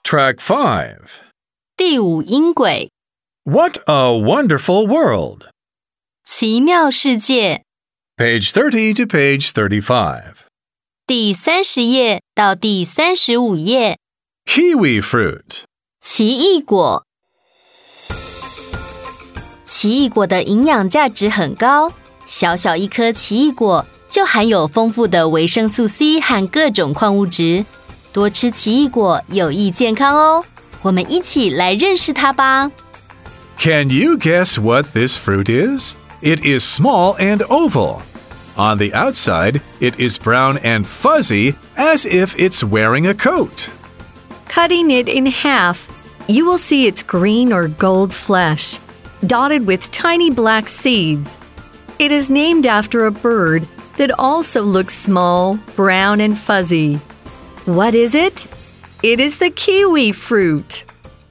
Track 5. 第五音轨 What a wonderful world! 奇妙世界 Page 30 to page 35. 第30页到第35页 Kiwi fruit. 奇异果奇异果的营养价值很高，小小一颗奇异果就含有丰富的维生素 C 和各种矿物质，多吃奇异果有益健康哦。我们一起来认识它吧。 Can you guess what this fruit is? It is small and oval. On the outside, it is brown and fuzzy as if it's wearing a coat. Cutting it in half, you will see its green or gold flesh, dotted with tiny black seeds. It is named after a bird that also looks small, brown, and fuzzy. What is it? It is the kiwi fruit.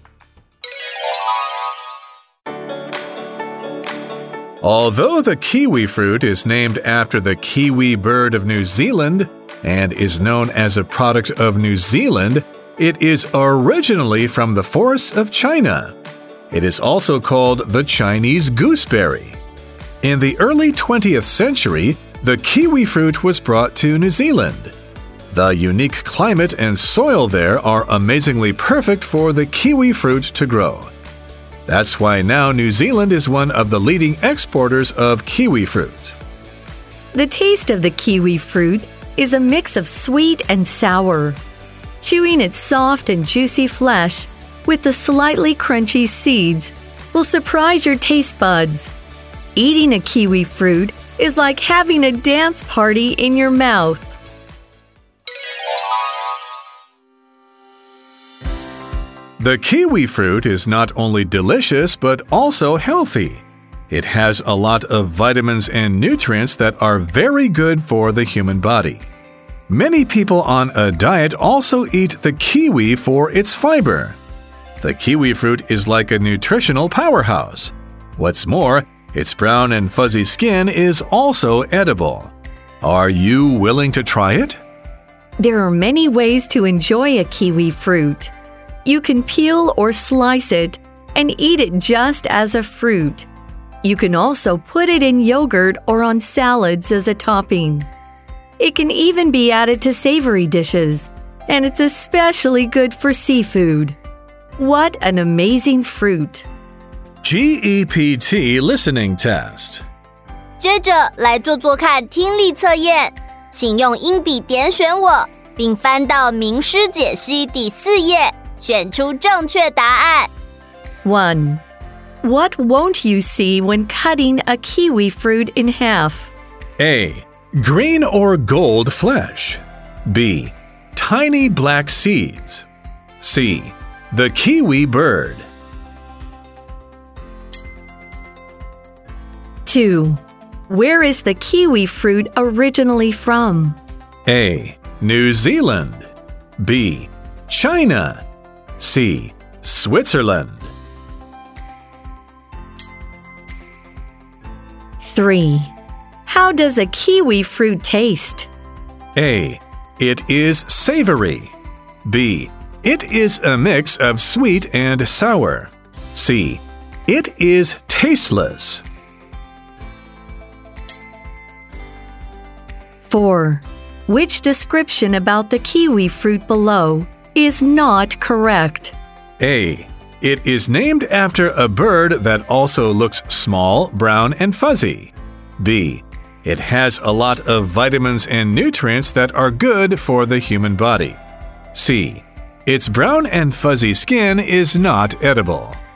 Although the kiwi fruit is named after the kiwi bird of New Zealand and is known as a product of New Zealand, it is originally from the forests of China. It is also called the Chinese gooseberry. In the early 20th century, the kiwi fruit was brought to New Zealand. The unique climate and soil there are amazingly perfect for the kiwi fruit to grow. That's why now New Zealand is one of the leading exporters of kiwi fruit. The taste of the kiwi fruit is a mix of sweet and sour. Chewing its soft and juicy flesh with the slightly crunchy seeds will surprise your taste buds. Eating a kiwi fruit is like having a dance party in your mouth. The kiwi fruit is not only delicious but also healthy. It has a lot of vitamins and nutrients that are very good for the human body. Many people on a diet also eat the kiwi for its fiber. The kiwi fruit is like a nutritional powerhouse. What's more, its brown and fuzzy skin is also edible. Are you willing to try it? There are many ways to enjoy a kiwi fruit. You can peel or slice it and eat it just as a fruit. You can also put it in yogurt or on salads as a topping. It can even be added to savory dishes, and it's especially good for seafood. What an amazing fruit! GEPT listening test. 接着来做做看听力测验，请用音笔点选我，并翻到名师解析第4页，选出正确答案。 1. What won't you see when cutting a kiwi fruit in half? A. Green or gold flesh. B. Tiny black seeds. C. The kiwi bird. 2. Where is the kiwi fruit originally from? A. New Zealand. B. China. C. Switzerland. 3. How does a kiwi fruit taste? A. It is savory. B. It is a mix of sweet and sour. C. It is tasteless. 4. Which description about the kiwi fruit below is not correct? A. It is named after a bird that also looks small, brown, and fuzzy. B. It has a lot of vitamins and nutrients that are good for the human body. C. Its brown and fuzzy skin is not edible.